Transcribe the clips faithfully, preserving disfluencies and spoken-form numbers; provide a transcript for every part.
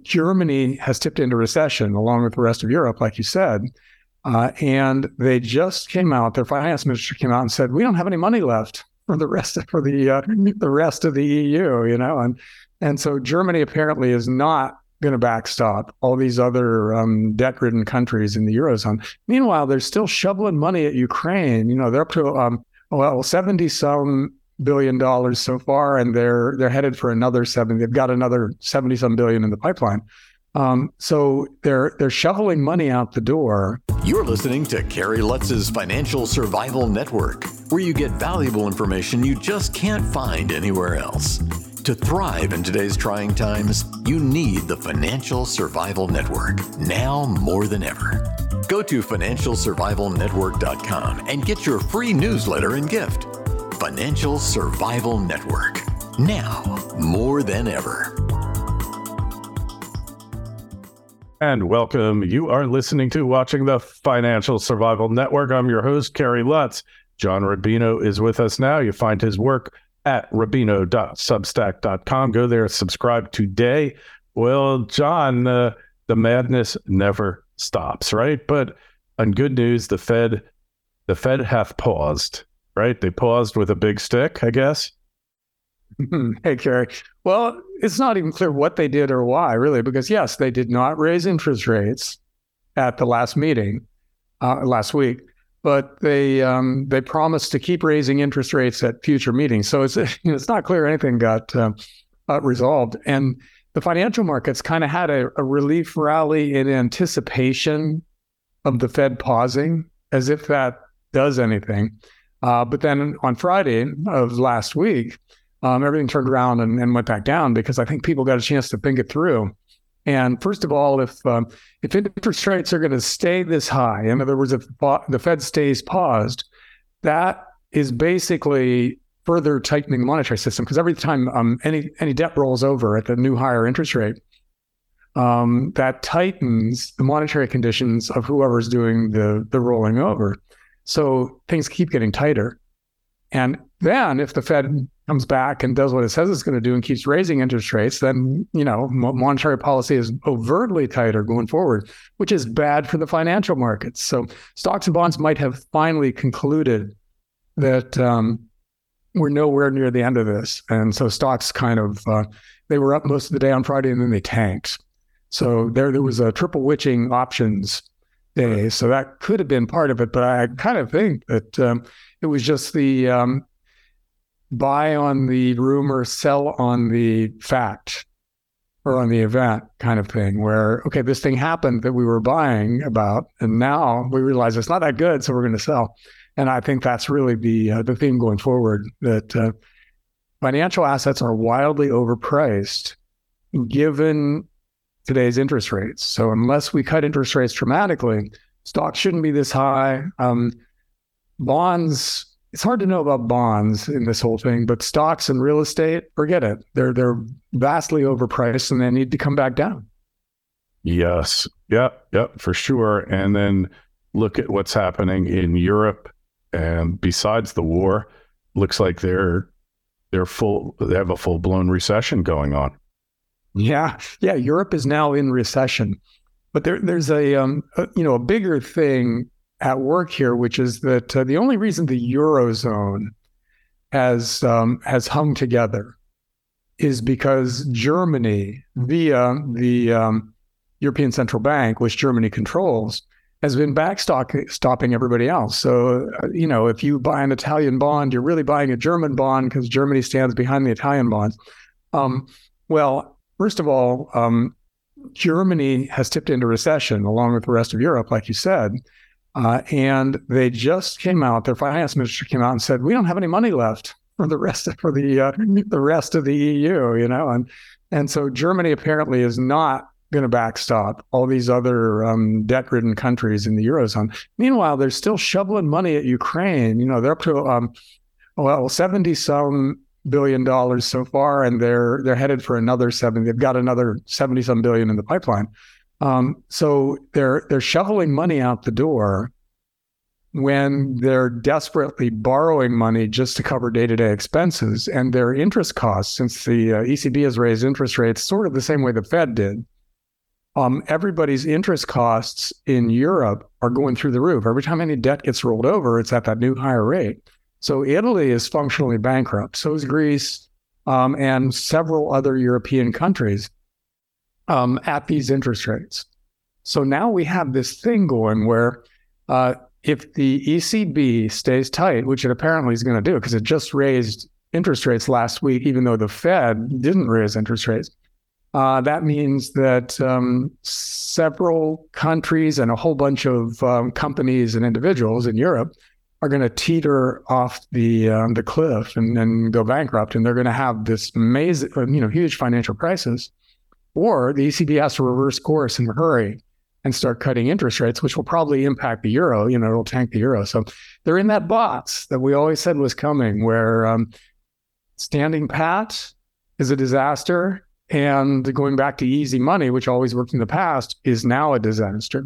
Germany has tipped into recession along with the rest of Europe, like you said. Uh, and they just came out, their finance minister came out and said, we don't have any money left for the rest of, for the uh, the rest of the E U, you know, and and so Germany apparently is not going to backstop all these other um, debt-ridden countries in the Eurozone. Meanwhile, they're still shoveling money at Ukraine. You know, they're up to um, well seventy some billion dollars so far, and they're they're headed for another seventy. They've got another seventy some billion in the pipeline. Um, so they're they're shoveling money out the door. You're listening to Kerry Lutz's Financial Survival Network, where you get valuable information you just can't find anywhere else. To thrive in today's trying times, you need the Financial Survival Network, now more than ever. Go to financial survival network dot com and get your free newsletter and gift. Financial Survival Network, now more than ever. And welcome. You are listening to Watching the Financial Survival Network. I'm your host, Kerry Lutz. John Rubino is with us now. You find his work at rubino dot substack dot com. Go there, subscribe today. Well, John, uh, the madness never stops, right? But on good news, the Fed, the Fed hath paused, right? They paused with a big stick, I guess. Hey, Kerry. Well, it's not even clear what they did or why, really, because yes, they did not raise interest rates at the last meeting uh, last week, but they um, they promised to keep raising interest rates at future meetings. So it's you know, it's not clear anything got uh, uh, resolved. And the financial markets kind of had a, a relief rally in anticipation of the Fed pausing, as if that does anything. Uh, but then on Friday of last week, Um, everything turned around and, and went back down because I think people got a chance to think it through. And first of all, if um, if interest rates are going to stay this high, in other words, if the Fed stays paused, that is basically further tightening the monetary system, because every time um, any any debt rolls over at the new higher interest rate, um, that tightens the monetary conditions of whoever's doing the the rolling over. So things keep getting tighter. And then if the Fed comes back and does what it says it's going to do and keeps raising interest rates, then, you know, monetary policy is overtly tighter going forward, which is bad for the financial markets. So stocks and bonds might have finally concluded that um, we're nowhere near the end of this. And so stocks kind of, uh, they were up most of the day on Friday and then they tanked. So there, there was a triple witching options day. So that could have been part of it, but I kind of think that um, it was just the um, buy on the rumor, sell on the fact or on the event kind of thing, where, okay, this thing happened that we were buying about, and now we realize it's not that good, so we're going to sell. And I think that's really the uh, the theme going forward, that uh, financial assets are wildly overpriced given today's interest rates. So unless we cut interest rates dramatically, stocks shouldn't be this high. Um, bonds, it's hard to know about bonds in this whole thing, but stocks and real estate, forget it. They're they're vastly overpriced and they need to come back down. Yes. Yep. Yep. For sure. And then look at what's happening in Europe. And besides the war, looks like they're they're full. They have a full blown recession going on. Yeah. Yeah. Europe is now in recession, but there there's a um a, you know a bigger thing at work here, which is that uh, the only reason the Eurozone has um, has hung together is because Germany, via the um, European Central Bank, which Germany controls, has been backstopping stopping everybody else. So, uh, you know, if you buy an Italian bond, you're really buying a German bond because Germany stands behind the Italian bonds. Um, well, first of all, um, Germany has tipped into recession along with the rest of Europe, like you said. Uh, and they just came out, their finance minister came out and said, we don't have any money left for the rest of, for the uh, the rest of the E U, you know, and and so Germany apparently is not going to backstop all these other um, debt-ridden countries in the Eurozone. Meanwhile, they're still shoveling money at Ukraine. You know, they're up to um, well seventy some billion dollars so far, and they're they're headed for another seven. They've got another seventy some billion in the pipeline. Um, so they're they're shoveling money out the door when they're desperately borrowing money just to cover day-to-day expenses, and their interest costs, since the uh, E C B has raised interest rates sort of the same way the Fed did, um, everybody's interest costs in Europe are going through the roof. Every time any debt gets rolled over, it's at that new higher rate. So Italy is functionally bankrupt. So is Greece um, and several other European countries um, at these interest rates. So now we have this thing going where uh, if the E C B stays tight, which it apparently is going to do because it just raised interest rates last week, even though the Fed didn't raise interest rates, uh, that means that um, several countries and a whole bunch of um, companies and individuals in Europe are going to teeter off the um, the cliff and, and go bankrupt, and they're going to have this amazing, you know, huge financial crisis. Or the E C B has to reverse course in a hurry and start cutting interest rates, which will probably impact the euro. You know, it'll tank the euro. So they're in that box that we always said was coming, where um, standing pat is a disaster, and going back to easy money, which always worked in the past, is now a disaster.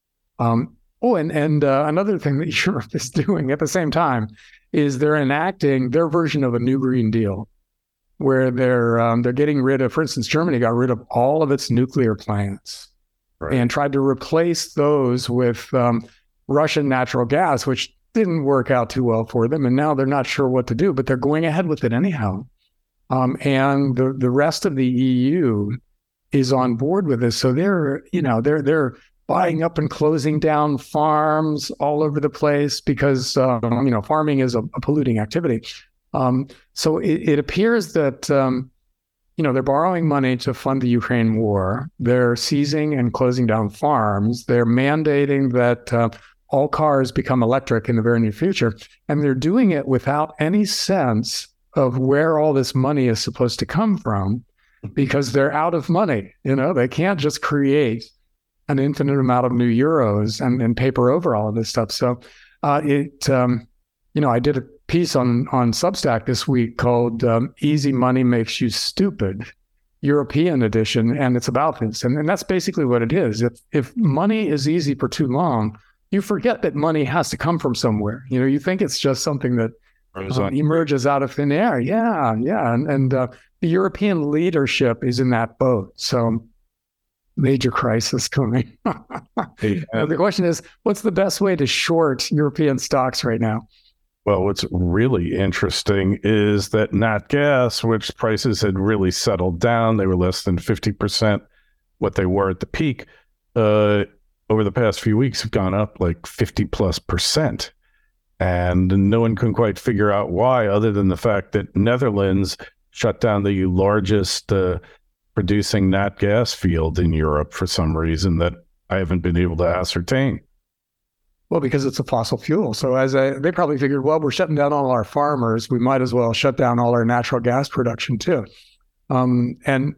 Um, Oh, and, and uh, another thing that Europe is doing at the same time is they're enacting their version of a new Green Deal, where they're um, they're getting rid of, for instance, Germany got rid of all of its nuclear plants right. and tried to replace those with um, Russian natural gas, which didn't work out too well for them. And now they're not sure what to do, but they're going ahead with it anyhow. Um, and the, the rest of the E U is on board with this. So they're, you know, they're they're buying up and closing down farms all over the place because, um, you know, farming is a, a polluting activity. Um, so it, it appears that, um, you know, they're borrowing money to fund the Ukraine war. They're seizing and closing down farms. They're mandating that uh, all cars become electric in the very near future. And they're doing it without any sense of where all this money is supposed to come from, because they're out of money. You know, they can't just create an infinite amount of new euros and, and paper over all of this stuff. So uh, it, um, you know, I did a piece on on Substack this week called um, Easy Money Makes You Stupid, European edition, and it's about this. And, and that's basically what it is. If if money is easy for too long, you forget that money has to come from somewhere. You know, you think it's just something that uh, emerges out of thin air. Yeah, yeah. And, and uh, the European leadership is in that boat. So major crisis coming. Hey, uh, the question is, what's the best way to short European stocks right now? Well, what's really interesting is that nat gas, which prices had really settled down, they were less than fifty percent what they were at the peak, uh, over the past few weeks have gone up like fifty plus percent. And no one can quite figure out why, other than the fact that Netherlands shut down the largest uh, producing nat gas field in Europe for some reason that I haven't been able to ascertain. Well, because it's a fossil fuel. So as a, they probably figured, well, we're shutting down all our farmers. We might as well shut down all our natural gas production too. Um, and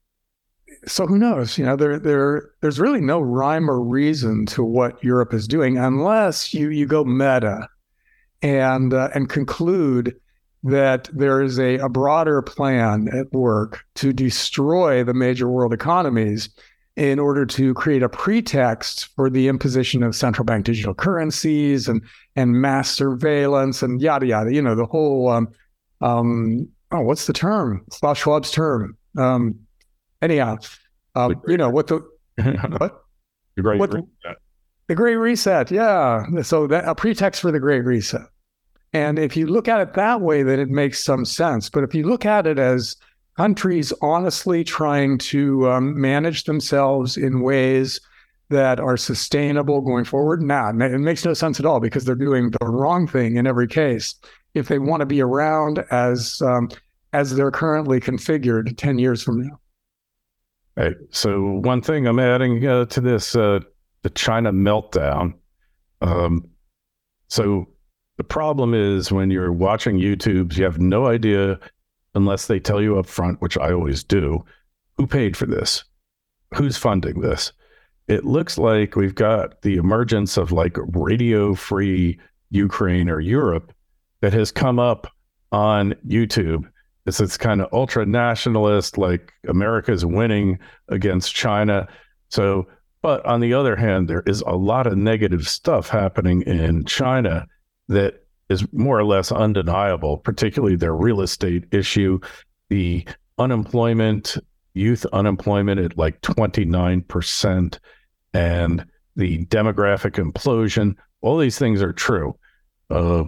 so who knows? You know, there, there, there's really no rhyme or reason to what Europe is doing unless you you go meta and uh, and conclude that there is a, a broader plan at work to destroy the major world economies in order to create a pretext for the imposition of central bank digital currencies and and mass surveillance and yada, yada, you know, the whole, um, um, oh, what's the term? Klaus Schwab's term. Um, anyhow, um, you know, what the, what? The Great what, Reset. The Great Reset, yeah. So that a pretext for the Great Reset. And if you look at it that way, then it makes some sense. But if you look at it as countries honestly trying to um, manage themselves in ways that are sustainable going forward, nah, it makes no sense at all, because they're doing the wrong thing in every case if they want to be around as um, as they're currently configured ten years from now. Hey, so one thing I'm adding uh, to this, uh, the China meltdown. Um, so the problem is when you're watching YouTubes, you have no idea, unless they tell you up front, which I always do, who paid for this, who's funding this. It looks like we've got the emergence of like radio-free Ukraine or Europe that has come up on YouTube. It's this kind of ultra-nationalist, like America's winning against China. So, but on the other hand, there is a lot of negative stuff happening in China that is more or less undeniable, particularly their real estate issue, the unemployment, youth unemployment at like twenty-nine percent and the demographic implosion. All these things are true. Uh,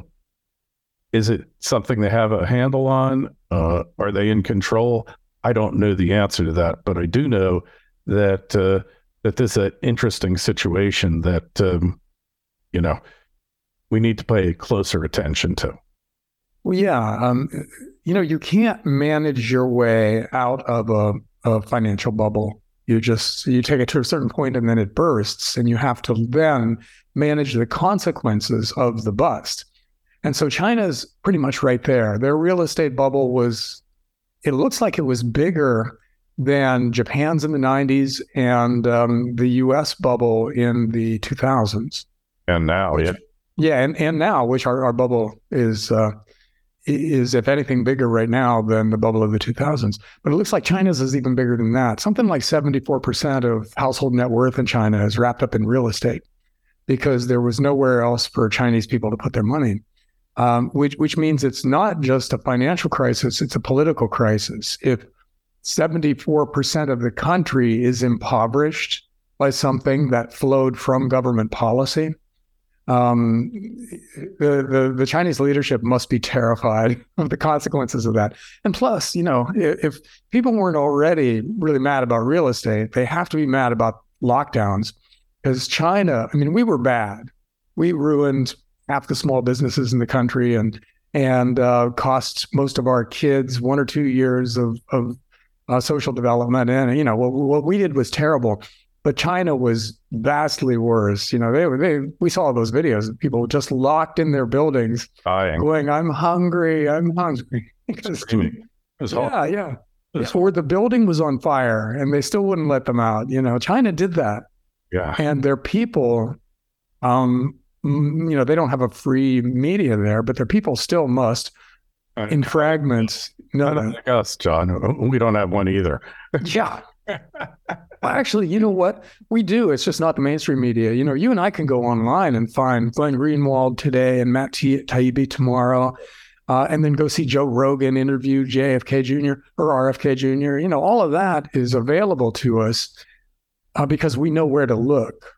is it something they have a handle on? Uh, are they in control? I don't know the answer to that, but I do know that uh, that this is an interesting situation that, um, you know, we need to pay closer attention to. Well, yeah. Um, you know, you can't manage your way out of a, a financial bubble. You just, you take it to a certain point and then it bursts, and you have to then manage the consequences of the bust. And so China's pretty much right there. Their real estate bubble was, it looks like it was bigger than Japan's in the nineties and um, the U S bubble in the two thousands. And now, which, yeah. Yeah, and, and now, which our, our bubble is, uh, is, if anything, bigger right now than the bubble of the two thousands. But it looks like China's is even bigger than that. Something like seventy-four percent of household net worth in China is wrapped up in real estate because there was nowhere else for Chinese people to put their money. Um, which which means it's not just a financial crisis, it's a political crisis. If seventy-four percent of the country is impoverished by something that flowed from government policy, um, the, the, the Chinese leadership must be terrified of the consequences of that. And plus, you know, if, if people weren't already really mad about real estate, they have to be mad about lockdowns, because China, I mean, we were bad. We ruined half the small businesses in the country and and uh, cost most of our kids one or two years of, of uh, social development. And, you know, what, what we did was terrible, but China was vastly worse. You know, they were, they, we saw those videos of people just locked in their buildings Dying. going, I'm hungry, I'm hungry. Screaming. It was yeah, awful. yeah. It was yeah. Or the building was on fire and they still wouldn't let them out. You know, China did that. Yeah. And their people, um, you know, they don't have a free media there, but their people still must, in fragments. No, Not like us, John. We don't have one either. Yeah. Well, actually, you know what? We do. It's just not the mainstream media. You know, you and I can go online and find Glenn Greenwald today and Matt Taibbi tomorrow, uh, and then go see Joe Rogan interview J F K Junior or R F K Junior You know, all of that is available to us uh, because we know where to look.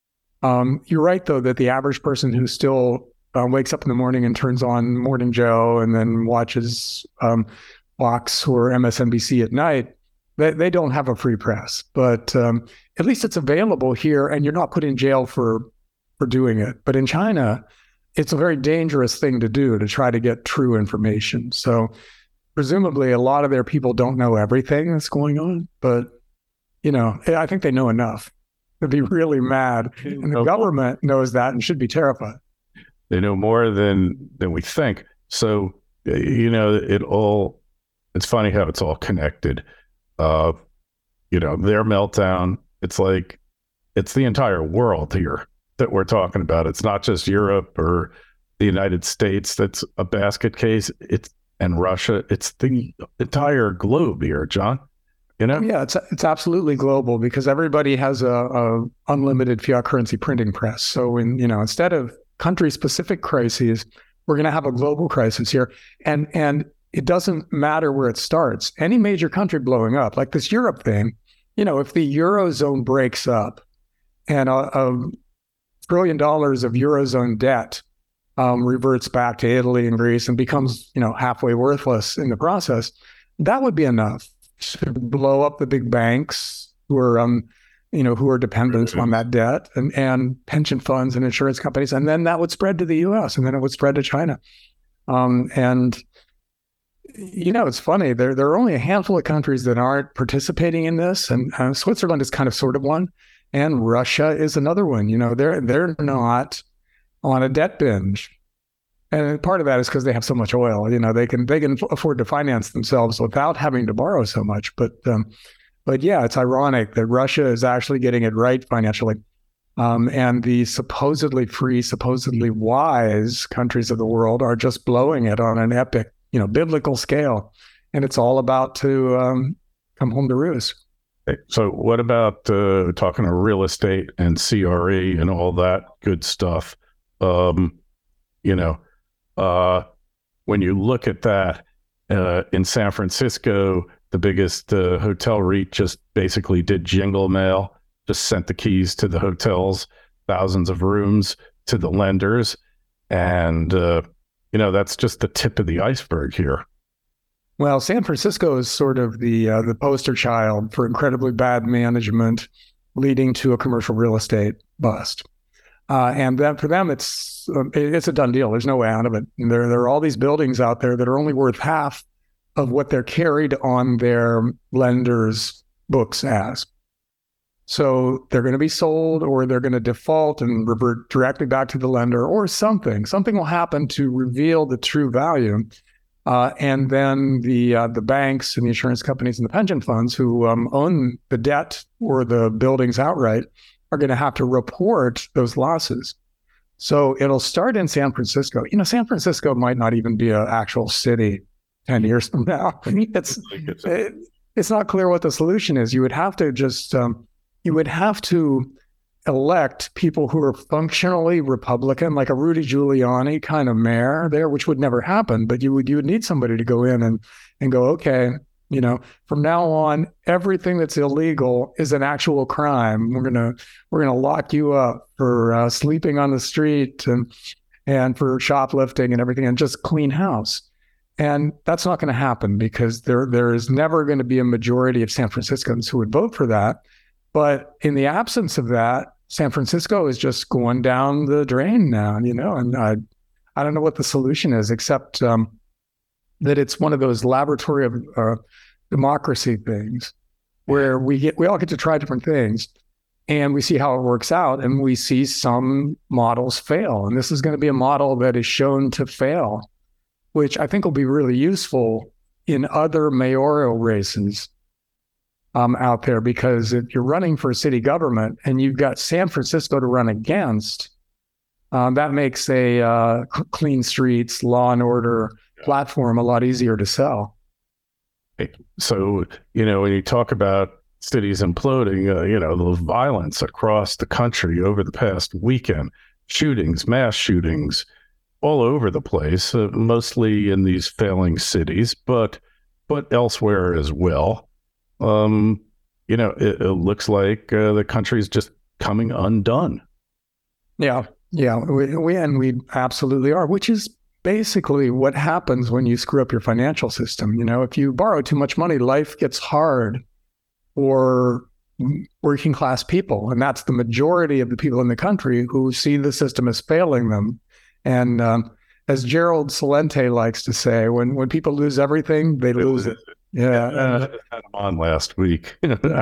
Um, you're right, though, that the average person who still uh, wakes up in the morning and turns on Morning Joe and then watches um, Fox or M S N B C at night, they, they don't have a free press. But um, at least it's available here, and you're not put in jail for for doing it. But in China, it's a very dangerous thing to do, to try to get true information. So presumably a lot of their people don't know everything that's going on, but, you know, I think they know enough to be really mad. And the government knows that and should be terrified. They know more than than we think. So, you know, it all, it's funny how it's all connected. Uh, you know, their meltdown, it's like, it's the entire world here that we're talking about. It's not just Europe or the United States that's a basket case. It's and Russia. It's the entire globe here, John. You know? Yeah, it's it's absolutely global because everybody has a, a unlimited fiat currency printing press. So, in you know, instead of country-specific crises, we're going to have a global crisis here, and and it doesn't matter where it starts. Any major country blowing up, like this Europe thing, you know, if the Eurozone breaks up and a, a trillion dollars of Eurozone debt um, reverts back to Italy and Greece and becomes, you know, halfway worthless in the process, that would be enough to blow up the big banks who are, um, you know, who are dependent on that debt, and, and pension funds and insurance companies. And then that would spread to the U S, and then it would spread to China. Um, and, you know, it's funny, there, there are only a handful of countries that aren't participating in this. And uh, Switzerland is kind of sort of one. And Russia is another one. You know, they're, they're not on a debt binge. And part of that is because they have so much oil. You know, they can they can afford to finance themselves without having to borrow so much. But um, but yeah, it's ironic that Russia is actually getting it right financially, um, and the supposedly free, supposedly wise countries of the world are just blowing it on an epic, you know, biblical scale, and it's all about to um, come home to roost. So, what about uh, talking to real estate and C R E and all that good stuff? Um, you know. Uh, when you look at that uh, in San Francisco, the biggest uh, hotel REIT, just basically did jingle mail, just sent the keys to the hotels, thousands of rooms to the lenders. And, uh, you know, that's just the tip of the iceberg here. Well, San Francisco is sort of the uh, the poster child for incredibly bad management leading to a commercial real estate bust. Uh, and then for them, it's uh, it's a done deal. There's no way out of it. And there, there are all these buildings out there that are only worth half of what they're carried on their lenders' books as. So they're going to be sold, or they're going to default and revert directly back to the lender, or something. Something will happen to reveal the true value. Uh, and then the uh, the banks and the insurance companies and the pension funds who um, own the debt or the buildings outright are going to have to report those losses. So it'll start in San Francisco. You know, San Francisco might not even be an actual city ten years from now. It's it, it's not clear what the solution is. You would have to just um, you would have to elect people who are functionally Republican, like a Rudy Giuliani kind of mayor there, which would never happen. But you would you would need somebody to go in and and go, okay, you know, from now on, everything that's illegal is an actual crime. We're gonna we're gonna lock you up for uh, sleeping on the street and and for shoplifting and everything, and just clean house. And that's not going to happen because there there is never going to be a majority of San Franciscans who would vote for that. But in the absence of that, San Francisco is just going down the drain now, you know, and I, I don't know what the solution is, except um, that it's one of those laboratory of uh, democracy things where we get, we all get to try different things and we see how it works out, and we see some models fail. And this is going to be a model that is shown to fail, which I think will be really useful in other mayoral races Um, out there, because if you're running for city government and you've got San Francisco to run against, um, that makes a uh, clean streets, law and order platform a lot easier to sell. So, you know, when you talk about cities imploding, uh, you know, the violence across the country over the past weekend, shootings, mass shootings all over the place, uh, mostly in these failing cities, but but elsewhere as well. Um, you know, it, it looks like uh, the country's just coming undone. Yeah, yeah, we, we and we absolutely are, which is basically what happens when you screw up your financial system. You know, if you borrow too much money, life gets hard for working class people, and that's the majority of the people in the country who see the system as failing them. And um, as Gerald Celente likes to say, when when people lose everything, they lose it. Yeah, uh, I had him on last week.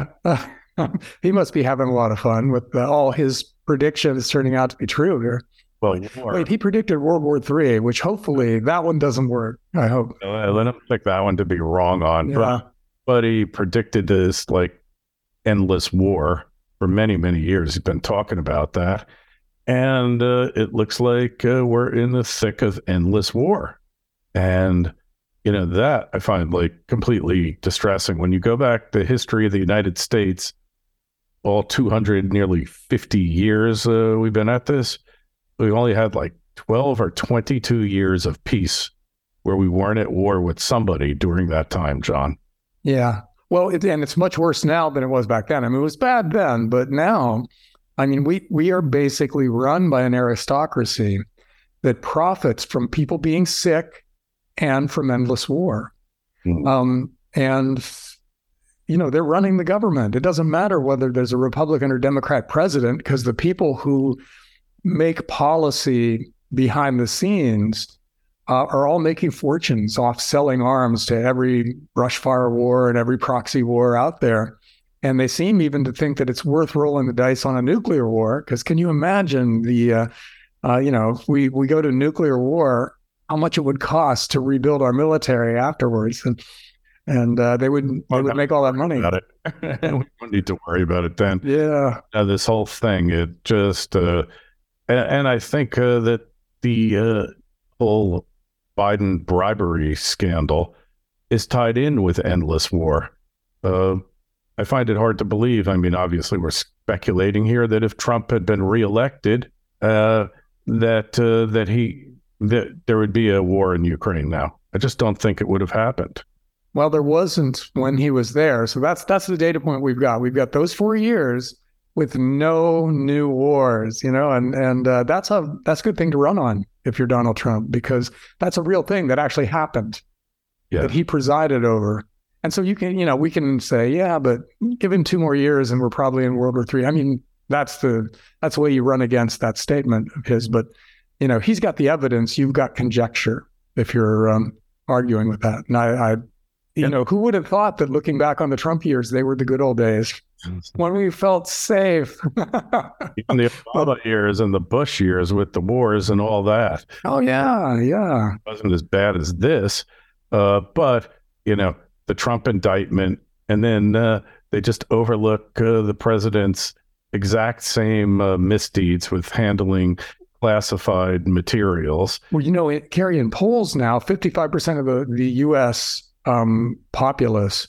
He must be having a lot of fun with uh, all his predictions turning out to be true here. Well, wait, he predicted World War Three, which hopefully that one doesn't work. I hope. Uh, let him pick that one to be wrong on. Yeah. But, but he predicted this like endless war for many, many years. He's been talking about that, and uh, it looks like uh, we're in the thick of endless war, and. You know, that I find like completely distressing. When you go back the history of the United States, all two hundred, nearly fifty years uh, we've been at this, we only had like twelve or twenty-two years of peace where we weren't at war with somebody during that time, John. Yeah. Well, it, and it's much worse now than it was back then. I mean, it was bad then, but now, I mean, we, we are basically run by an aristocracy that profits from people being sick and from endless war. Mm. Um, and, you know, they're running the government. It doesn't matter whether there's a Republican or Democrat president, because the people who make policy behind the scenes uh, are all making fortunes off selling arms to every brush fire war and every proxy war out there. And they seem even to think that it's worth rolling the dice on a nuclear war, because can you imagine the, uh, uh, you know, if we, we go to nuclear war, how much it would cost to rebuild our military afterwards, and and uh, they would they would make all that money. About it. We don't need to worry about it then. Yeah, uh, this whole thing, it just, uh, and, and I think uh, that the uh, whole Biden bribery scandal is tied in with endless war. Uh, I find it hard to believe. I mean, obviously, we're speculating here that if Trump had been reelected, uh, that uh, that he. that there would be a war in Ukraine now. I just don't think it would have happened. Well, there wasn't when he was there. So that's that's the data point we've got. We've got those four years with no new wars, you know, and and uh, that's a that's a good thing to run on if you're Donald Trump, because that's a real thing that actually happened, yeah. that he presided over. And so you can, you know, we can say, yeah, but give him two more years and we're probably in World War Three. I mean, that's the that's the way you run against that statement of his. But, you know, he's got the evidence. You've got conjecture if you're um, arguing with that. And I, I you yeah. know, who would have thought that looking back on the Trump years, they were the good old days when we felt safe. Even the Obama years and the Bush years with the wars and all that. Oh, yeah, yeah. It wasn't as bad as this. Uh, but, you know, the Trump indictment, and then uh, they just overlook uh, the president's exact same uh, misdeeds with handling classified materials. Well, you know, it, Kerry, in polls now, fifty-five percent of the, the U S um, populace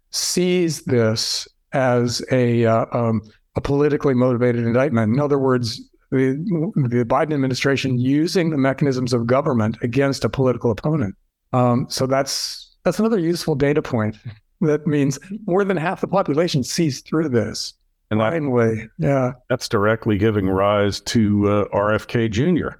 sees this as a uh, um, a politically motivated indictment. In other words, the, the Biden administration using the mechanisms of government against a political opponent. Um, so that's that's another useful data point. That means more than half the population sees through this. And that, finally, yeah, that's directly giving rise to uh, R F K Junior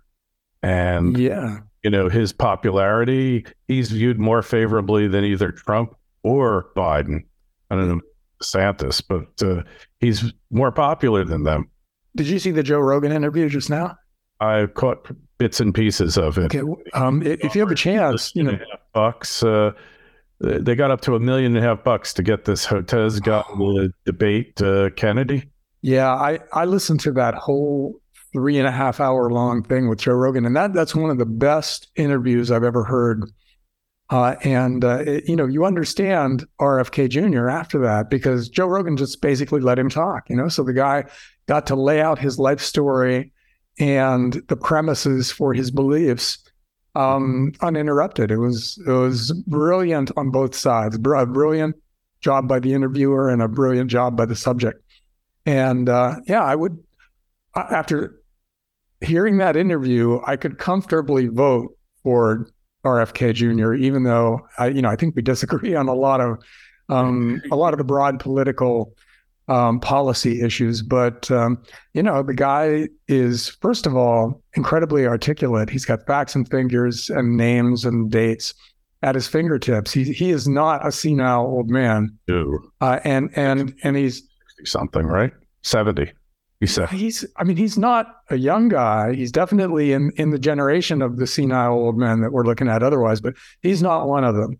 And yeah, you know, his popularity, he's viewed more favorably than either Trump or Biden. I don't know, DeSantis, but uh, he's more popular than them. Did you see the Joe Rogan interview just now? I caught bits and pieces of it. Okay, um, if you have a chance, you know, bucks. Uh, they got up to a million and a half bucks to get this Hotez got to debate uh, Kennedy. Yeah, I I listened to that whole three and a half hour long thing with Joe Rogan, and that that's one of the best interviews I've ever heard. Uh, and uh, it, you know, you understand R F K Junior after that, because Joe Rogan just basically let him talk. You know, so the guy got to lay out his life story and the premises for his beliefs um, uninterrupted. It was it was brilliant on both sides. A brilliant job by the interviewer and a brilliant job by the subject. And uh, yeah, I would, after hearing that interview, I could comfortably vote for R F K Junior, even though I, you know, I think we disagree on a lot of um, a lot of the broad political um, policy issues. But um, you know, the guy is, first of all, incredibly articulate. He's got facts and figures and names and dates at his fingertips. He he is not a senile old man. Uh, and and and he's something, right? seventy. You said he's. I mean, he's not a young guy. He's definitely in in the generation of the senile old men that we're looking at otherwise, but he's not one of them.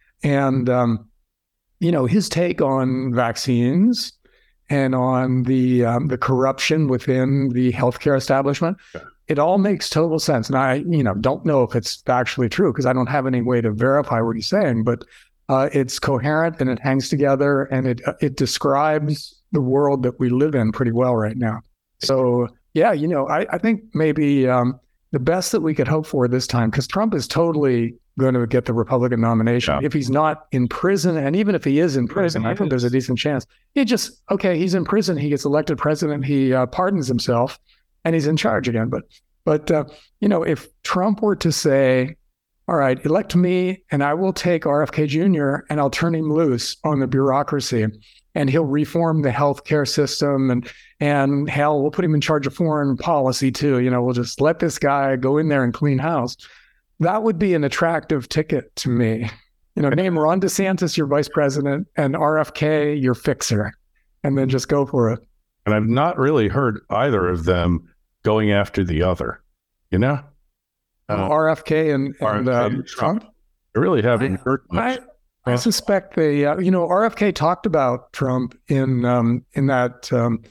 And um, you know, his take on vaccines and on the um, the corruption within the healthcare establishment, okay. It all makes total sense. And I, you know, don't know if it's actually true because I don't have any way to verify what he's saying, but uh, it's coherent and it hangs together and it it describes the world that we live in pretty well right now. So yeah, you know, I, I think maybe um, the best that we could hope for this time, because Trump is totally going to get the Republican nomination. Yeah. If he's not in prison, and even if he is in prison, I think there's a decent chance. He just, okay, he's in prison, he gets elected president, he uh, pardons himself, and he's in charge again. But, but uh, you know, if Trump were to say, all right, elect me, and I will take R F K Junior and I'll turn him loose on the bureaucracy, and he'll reform the healthcare system, and and hell, we'll put him in charge of foreign policy too. You know, we'll just let this guy go in there and clean house. That would be an attractive ticket to me. You know, name Ron DeSantis your vice president and R F K your fixer, and then just go for it. And I've not really heard either of them going after the other. You know, uh, R F K and, and uh, Trump. Trump. I really haven't I, heard much. I, I suspect they, uh, you know, R F K talked about Trump in um, in that um,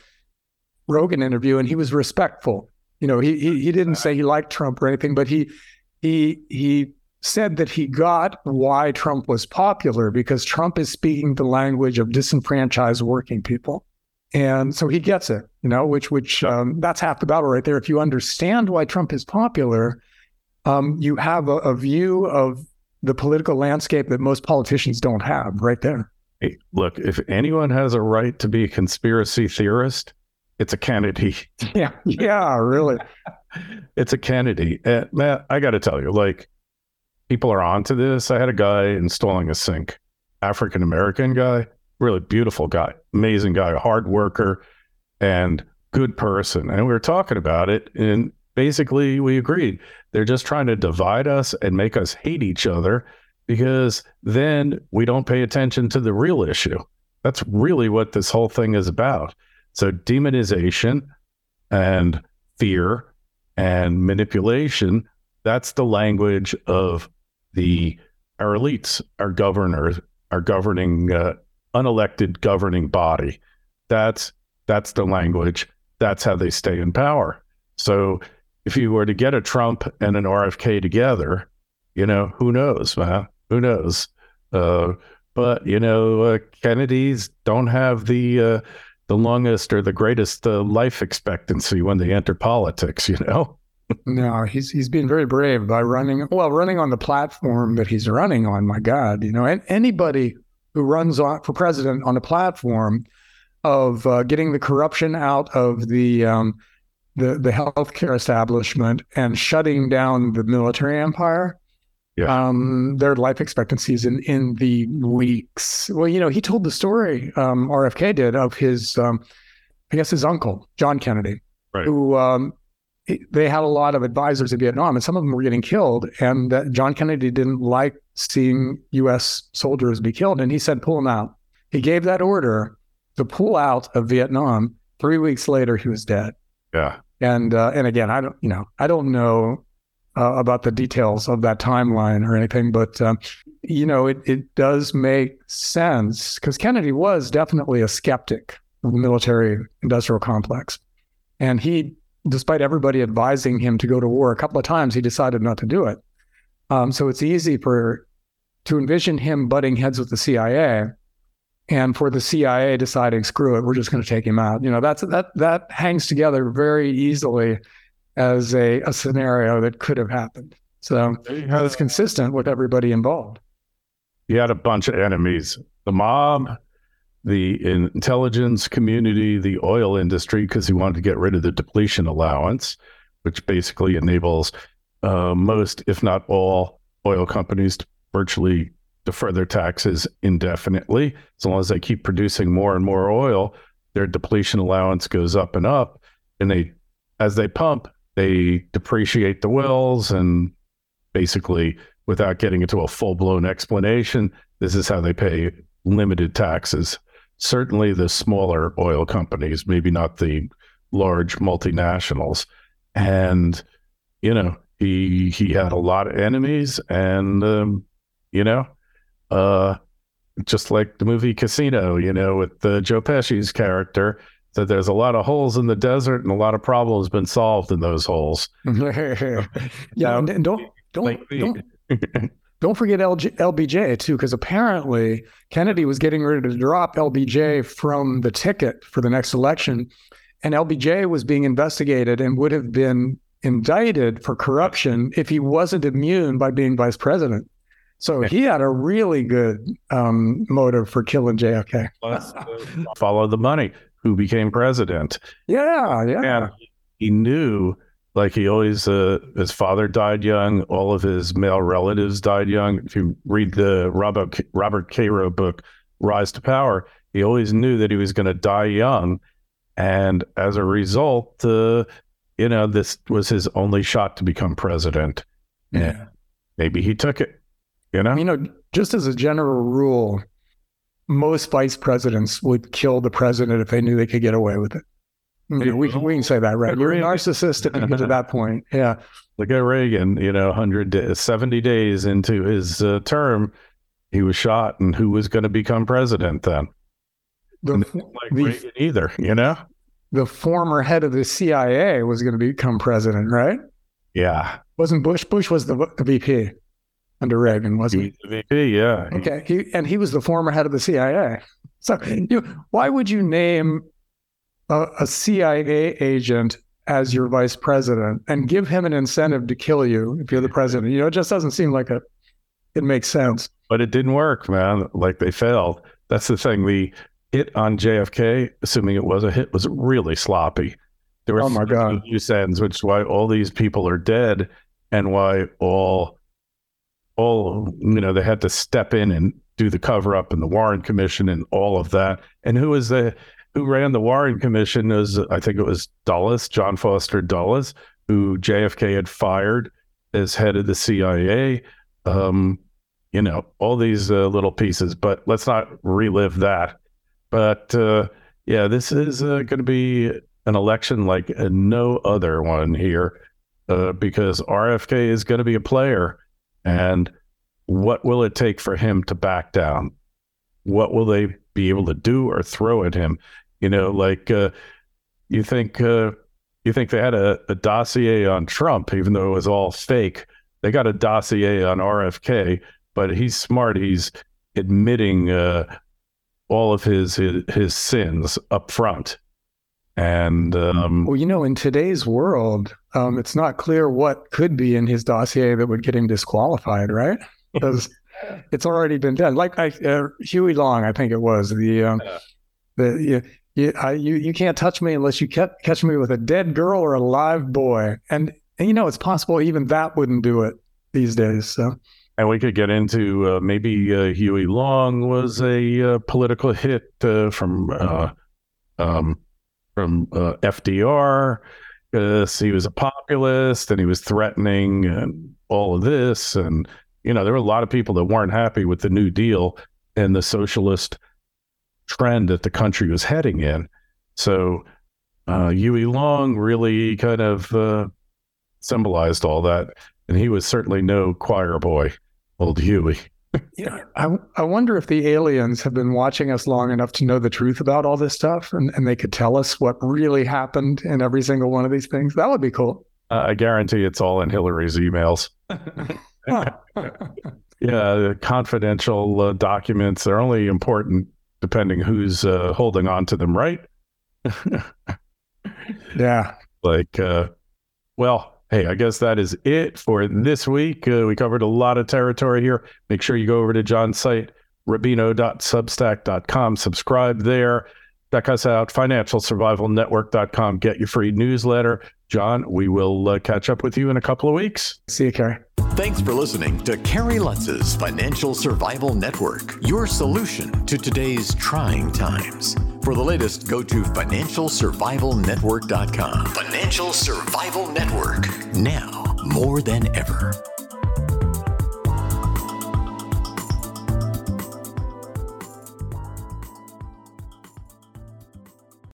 Rogan interview, and he was respectful. You know, he, he he didn't say he liked Trump or anything, but he he he said that he got why Trump was popular, because Trump is speaking the language of disenfranchised working people, and so he gets it. You know, which which um, that's half the battle right there. If you understand why Trump is popular, um, you have a, a view of the political landscape that most politicians don't have right there. Hey, look, if anyone has a right to be a conspiracy theorist, it's a Kennedy. Yeah, yeah, really. It's a Kennedy. Uh, Matt, I got to tell you, like, people are onto this. I had a guy installing a sink African American guy, really beautiful guy, amazing guy, a hard worker, and good person. And we were talking about it, and basically we agreed. They're just trying to divide us and make us hate each other, because then we don't pay attention to the real issue. That's really what this whole thing is about. So demonization and fear and manipulation, that's the language of the our elites, our governors, our governing uh, unelected governing body. That's that's the language. That's how they stay in power. So if you were to get a Trump and an R F K together, you know, who knows, man? Who knows? Uh, but, you know, uh, Kennedys don't have the uh, the longest or the greatest uh, life expectancy when they enter politics, you know? No, he's he's been very brave by running, well, running on the platform that he's running on, my God. You know, and anybody who runs on, for president on a platform of uh, getting the corruption out of the um, the the healthcare establishment and shutting down the military empire, yeah. um, their life expectancies in, in the weeks. Well, you know, he told the story, um, R F K did, of his, um, I guess his uncle, John Kennedy, right. who um, they had a lot of advisors in Vietnam, and some of them were getting killed. And uh, John Kennedy didn't like seeing U S soldiers be killed, and he said, pull them out. He gave that order to pull out of Vietnam. Three weeks later, he was dead. Yeah. And uh, and again, I don't, you know, I don't know uh, about the details of that timeline or anything, but um, you know, it it does make sense, because Kennedy was definitely a skeptic of the military-industrial complex, and he, despite everybody advising him to go to war a couple of times, he decided not to do it. Um, so it's easy for to envision him butting heads with the C I A, and for the C I A deciding, screw it, we're just going to take him out. You know, that's that that hangs together very easily as a, a scenario that could have happened. So it's consistent with everybody involved. He had a bunch of enemies: the mob, the intelligence community, the oil industry, because he wanted to get rid of the depletion allowance, which basically enables uh, most, if not all, oil companies to virtually defer their taxes indefinitely. As long as they keep producing more and more oil, their depletion allowance goes up and up. And they, as they pump, they depreciate the wells, and basically, without getting into a full-blown explanation, this is how they pay limited taxes. Certainly the smaller oil companies, maybe not the large multinationals. And, you know, he he had a lot of enemies, and, um, you know, uh, just like the movie Casino, you know, with uh, Joe Pesci's character, that there's a lot of holes in the desert and a lot of problems been solved in those holes. yeah, now, and, and don't, don't, like don't, don't forget L G, L B J too, because apparently Kennedy was getting ready to drop L B J from the ticket for the next election, and L B J was being investigated and would have been indicted for corruption if he wasn't immune by being vice president. So he had a really good um, motive for killing J F K. Let's follow the money. Who became president? Yeah, yeah. And he knew, like he always, uh, his father died young. All of his male relatives died young. If you read the Robert, Robert Caro book, Rise to Power, he always knew that he was going to die young. And as a result, uh, you know, this was his only shot to become president. Yeah. And maybe he took it, you know? You know, just as a general rule, most vice presidents would kill the president if they knew they could get away with it. You know, we, can, we can say that, right? You're a narcissist if you get to that point. Yeah. Look at Reagan, you know, one hundred seventy days into his uh, term, he was shot, and who was going to become president then? The, like the, Reagan either, you know? The former head of the C I A was going to become president, right? Yeah. Wasn't Bush? Bush was the, the V P under Reagan, wasn't he? he? The V P, yeah. Okay. He, and he was the former head of the C I A. So you, why would you name a, a C I A agent as your vice president and give him an incentive to kill you if you're the president? You know, it just doesn't seem like a, it makes sense. But it didn't work, man. Like, they failed. That's the thing. The hit on J F K, assuming it was a hit, was really sloppy. There were oh my God. loose ends, which is why all these people are dead, and why all, all, you know, they had to step in and do the cover up and the Warren Commission and all of that. And who was the who ran the Warren Commission was, I think it was Dulles, John Foster Dulles, who J F K had fired as head of the C I A. Um, you know, all these uh, little pieces, but let's not relive that. But uh, yeah, this is uh, going to be an election like uh, no other one here, uh, because R F K is going to be a player. And what will it take for him to back down? What will they be able to do or throw at him? You know, like uh, you think uh, you think they had a, a dossier on Trump, even though it was all fake. They got a dossier on R F K, but he's smart. He's admitting uh, all of his, his his sins up front. And um, well, you know, in today's world, um, it's not clear what could be in his dossier that would get him disqualified, right? Because it's already been done. Like I, uh, Huey Long, I think it was the um, yeah. the you you, I, you you can't touch me unless you ca- catch me with a dead girl or a live boy. And, and you know, it's possible even that wouldn't do it these days. So. And we could get into uh, maybe uh, Huey Long was a uh, political hit uh, from uh, um, from uh, F D R. Because he was a populist and he was threatening and all of this. And, you know, there were a lot of people that weren't happy with the New Deal and the socialist trend that the country was heading in. So uh, Huey Long really kind of uh, symbolized all that. And he was certainly no choir boy, old Huey. Yeah, I, I wonder if the aliens have been watching us long enough to know the truth about all this stuff, and, and they could tell us what really happened in every single one of these things. That would be cool. Uh, I guarantee it's all in Hillary's emails. Yeah, the confidential uh, documents are only important depending who's uh, holding on to them, right? Yeah. Like, uh, well... Hey, I guess that is it for this week. Uh, we covered a lot of territory here. Make sure you go over to John's site, rubino dot substack dot com. Subscribe there. Check us out, financial survival network dot com. Get your free newsletter. John, we will uh, catch up with you in a couple of weeks. See you, Kerry. Thanks for listening to Kerry Lutz's Financial Survival Network, your solution to today's trying times. For the latest, go to financial survival network dot com. Financial Survival Network, now more than ever.